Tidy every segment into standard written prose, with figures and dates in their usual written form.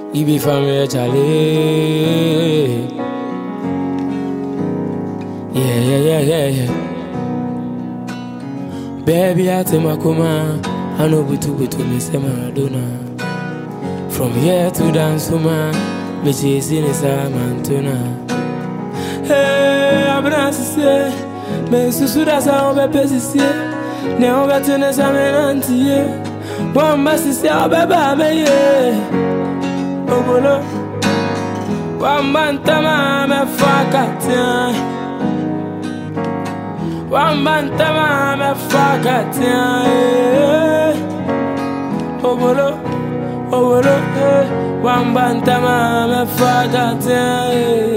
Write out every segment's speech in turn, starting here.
You be family, Charlie. Yeah. Baby, I tell my kuma, I know butu me say Maradona. From here to dance, man, me chasing is a man tuna. Hey, I'm not to say, me susuda sa obe pesisi, ne obe tene sa me nanti. One basi say obe ba me ye. Obolo, one bantama me fakatia. One bantama me fakatia. Obolo, one bantama me fakatia.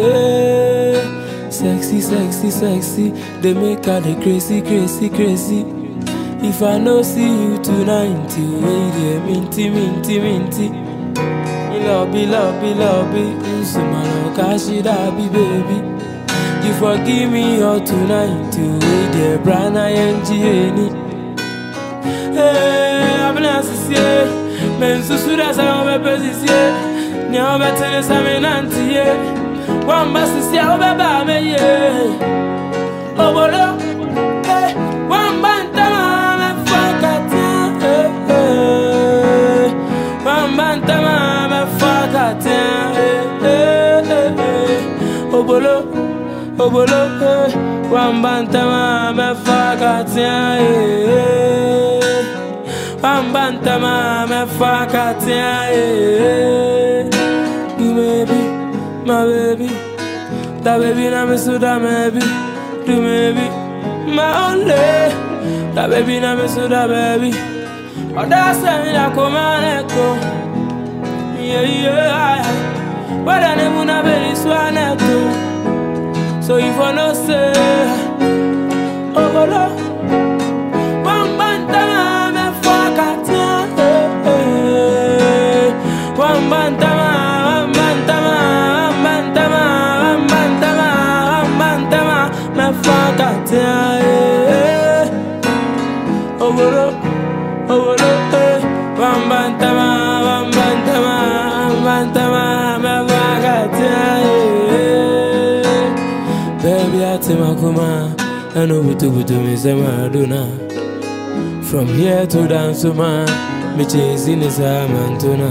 Sexy, they make her the crazy. If I no see you tonight, you minty. Lobby, Sumano Kashidabi, baby. You forgive me all tonight, you wait there, Brana and Gianni. Hey, I'm not to say, men Susudas are my business, now better than some auntie. One must see how Baba may, oh, one bantama, one bantama. Obolo, one bantama me fakatia. One bantama me fakatia. You maybe, my baby, that baby na me suda maybe. Do maybe, my only, that baby na me suda baby. Oh, that's me that come and echo. Yeah. But I never na very swan echo. So if I no say, oh no, one bantama me fakatia, one bantama me fakatia, oh no, one bantama me fakatia. Baby, I tell my kuma, I know butu me say Maradona. From here to dance, man, me chasing is a man tuna.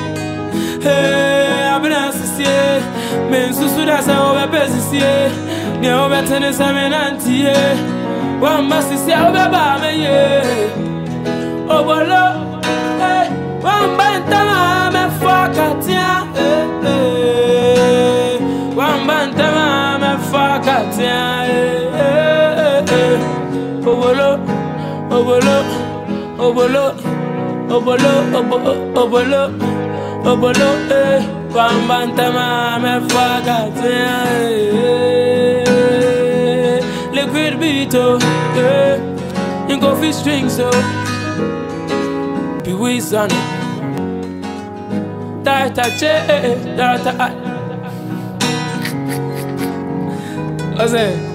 Hey, I'm not to say, men susuda sa obe pesisi, ne obe tene sa me nanti. One must say obe ba me ye. Obolo, hey, one bantama me fakatia. One bantama me fakatia. Obolo, one bantama me fakatia. Liquid beat, you go fish strings, so be with on data. I say